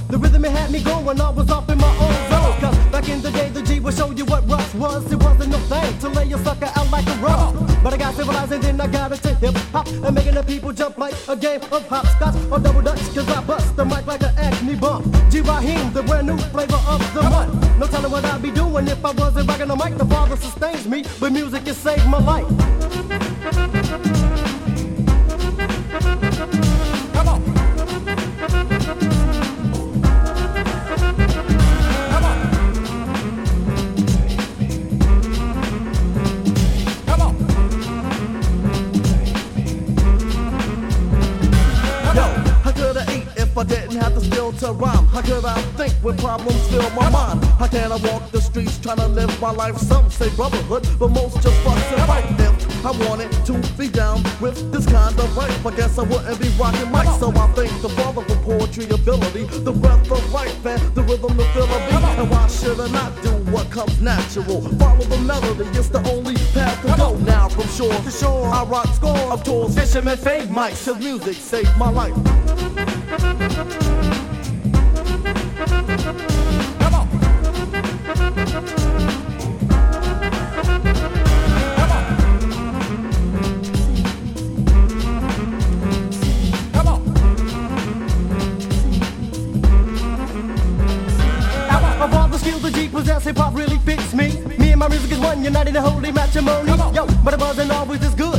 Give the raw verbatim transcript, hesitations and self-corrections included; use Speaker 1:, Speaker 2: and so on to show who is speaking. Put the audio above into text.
Speaker 1: The rhythm it had me going, I was off in my own zone. Cause back in the day, the G would show you what rush was. It wasn't no thing to lay your sucker out like a rug. But I got civilized and then I got into hip hop and making the people jump like a game of hopscotch or double dutch. Cause I bust the mic like an acne bump. G Raheem, the brand new flavor of the month. No telling what I'd be doing if I wasn't rocking the mic. The Father sustains me, but music has saved my life. Come on.
Speaker 2: I didn't have the skill to rhyme. How could I think when problems fill my mind? How can I walk the streets trying to live my life? Some say brotherhood, but most just fuss and fight. If I wanted to be down with this kind of life, I guess I wouldn't be rocking mics. So I thank the Father for poetry ability, the breath of life and the rhythm to fill a beat. And why should I not do what comes natural? Follow the melody, it's the only path to go. Now from shore to shore, I rock score of tours, fishermen fake mics, cause music saved my life. Come on. Come on. Come on. Of all the skills the G possess, hip hop really fits me. Me and my music is one, united in holy matrimony. Yo, but it wasn't always this good.